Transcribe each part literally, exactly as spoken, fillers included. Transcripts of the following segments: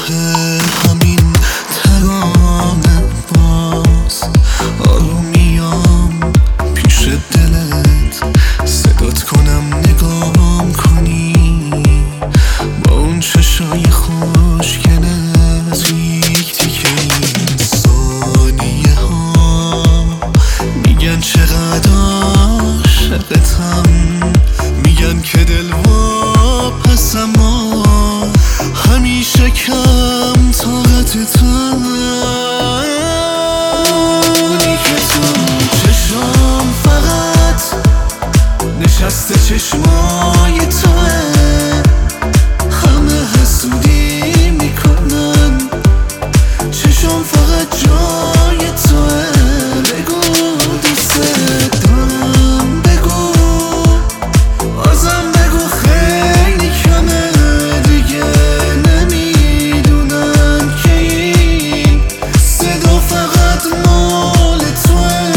همین ترانه باز آرومیام پیش دلت صدات کنم نگام کنی با اون چشای خوشگلت یک تیکه این ثانیه ها میگن چقدر عاشقتم، میگن که دل واپس اما همیشه کم طاقتتم. اونی که تو چشم فقط نشسته چشمای توه، همه حسودی میکنن چشم فقط جای توه. بگو دوست دارم، بگو بازم بگو خیلی کمه دیگه، نمیدونم که این صدا فقط مال توه.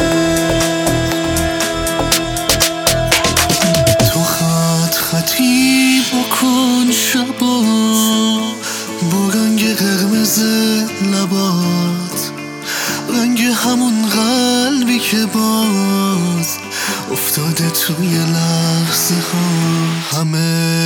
تو خط خطی بکن شبا با رنگ قرمز لبات، رنگ همون قلبی که باز افتاده توی لحظه ها. همه